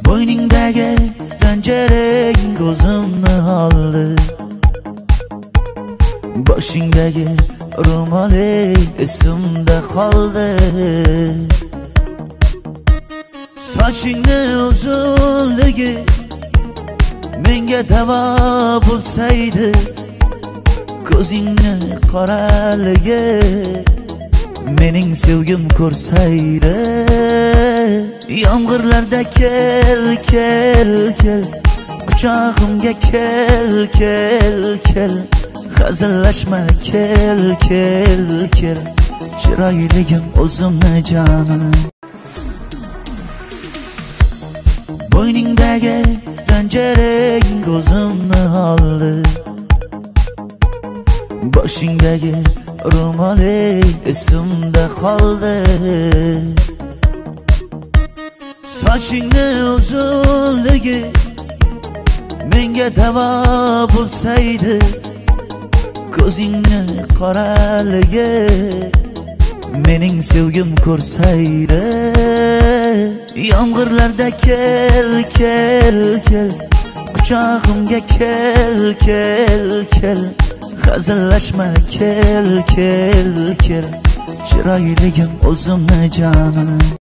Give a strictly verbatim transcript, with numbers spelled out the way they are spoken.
Bo'yningdagi zanjiring ko'zimni oldi, boshingdagi ro'moling esimda qoldi. Sochingni uzunligi menga davo bo'lsaydi, ko'zingni qoraligi mening sevgim ko'rsaydi. Yomg'irlarda kel kel kel, quchog'imga kel kel kel, hazillashma kel kel kel, chiroyligim o'zimni jonim. Bo'yningdagi zanjiring ko'zimni oldi, boshingdagi ro'moling esimda qoldi. Sochingni uzunligi menga davo bo'lsaydi, ko'zingni qoraligi mening sevgim ko'rsaydi. Yomg'irlarda kel kel kel, quchog'imga kel kel kel, hazillashma kel kel kel, chiroyligim o'zimni jonim.